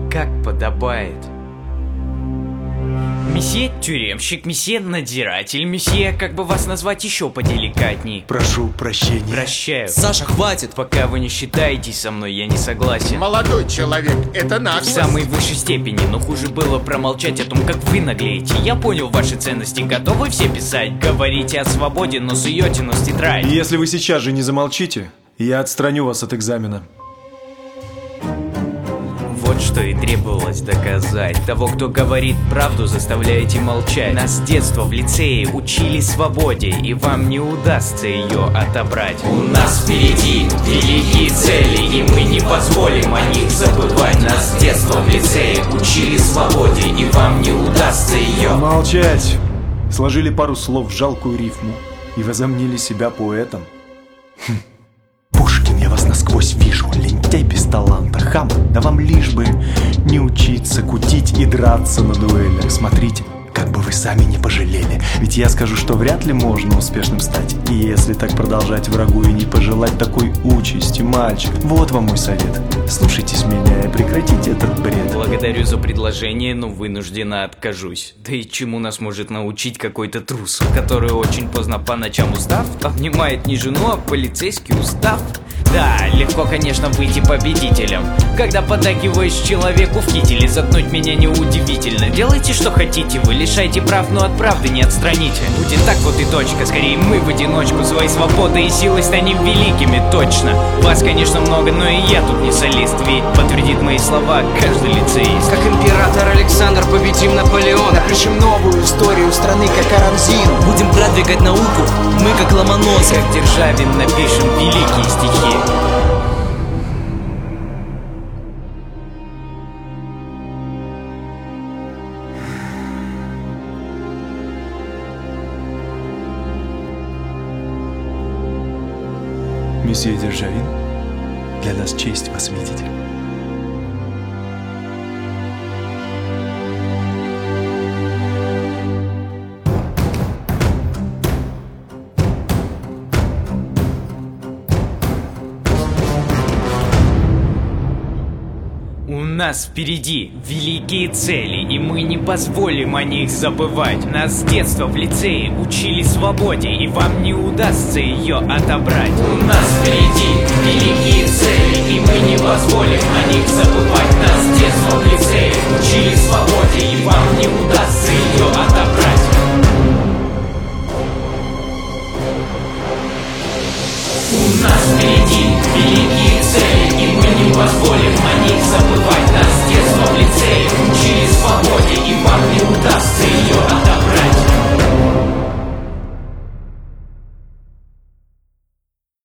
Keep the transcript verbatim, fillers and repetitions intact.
как подобает. Месье тюремщик, месье надзиратель, месье, как бы вас назвать еще поделикатней? Прошу прощения. Прощаю. Саша, хватит! Пока вы не считаетесь со мной, я не согласен. Молодой человек, это В наглость. самой высшей степени, но хуже было промолчать о том, как вы наглеете. Я понял ваши ценности, готовы все писать? Говорите о свободе, но суете нос в тетрадь. И если вы сейчас же не замолчите, я отстраню вас от экзамена. Вот что и требовалось доказать. Того, кто говорит правду, заставляете молчать. Нас с детства в лицее учили свободе, и вам не удастся ее отобрать. У нас впереди великие цели, и мы не позволим о них забывать. Нас с детства в лицее учили свободе, и вам не удастся ее. Молчать! Сложили пару слов в жалкую рифму и возомнили себя поэтом. Хм. Пушкин, я вас насквозь вижу, лентяй без таланта, хам. Да вам лишь бы не учиться кутить и драться на дуэлях. Смотрите, как бы вы сами не пожалели. Ведь я скажу, что вряд ли можно успешным стать. И если так продолжать врагу и не пожелать такой участи, мальчик, вот вам мой совет. Слушайтесь меня и прекратите этот бред. Благодарю за предложение, но вынужденно откажусь. Да и чему нас может научить какой-то трус, который очень поздно по ночам устав обнимает не жену, а полицейский устав? Да, легко, конечно, выйти победителем, когда поддакиваешь человеку в кителе. Заткнуть меня неудивительно. Делайте, что хотите, вы лишайте прав, но от правды не отстраните. Будет так вот и точка, скорее мы в одиночку своей свободой и силой станем великими, точно. Вас, конечно, много, но и я тут не солист, ведь подтвердит мои слова каждый лицеист. Как император Александр победим Наполеона. Напишем новую историю страны, как Арамзин. Будем продвигать науку, мы как Ломоносов. Как Державин напишем великие стихи. Месье Державин, для нас честь вас видеть. У нас впереди великие цели, и мы не позволим о них забывать. Нас с детства в лицее учили свободе, и вам не удастся ее отобрать. У нас впереди великие цели, и мы не позволим о них забывать. Нас с детства в лицее учили свободе.